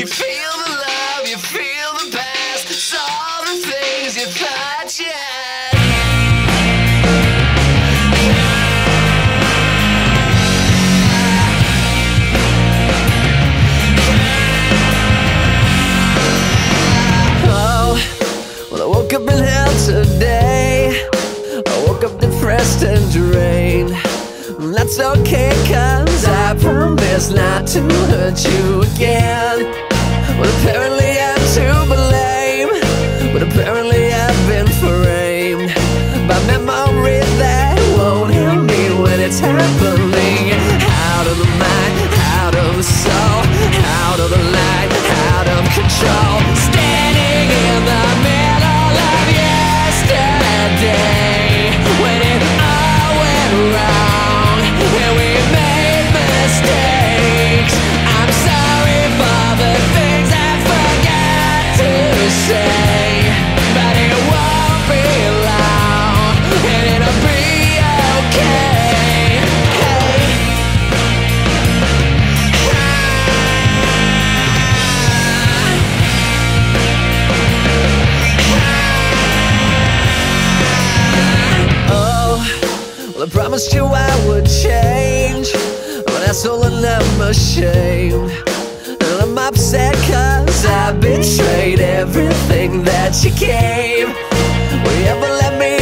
You feel the love, you feel the past. It's all the things you thought you had. Oh, well, I woke up in hell today. I woke up depressed and drained. That's okay, cause I promise not to hurt you again. Well, apparently I'm to blame, but apparently I've been framed by memory that won't help me when it's happening. Out of the mind, out of the soul, out of the light, out of control. Standing in the middle of yesterday, when it all went wrong and we made mistakes. I'm sorry for the things I forgot to say, but it won't be long and it'll be okay. Hey. Oh, well, I promised you I would change, but that's all and I'm ashamed. And I'm upset cause I betrayed everything that you gave. Will you ever let me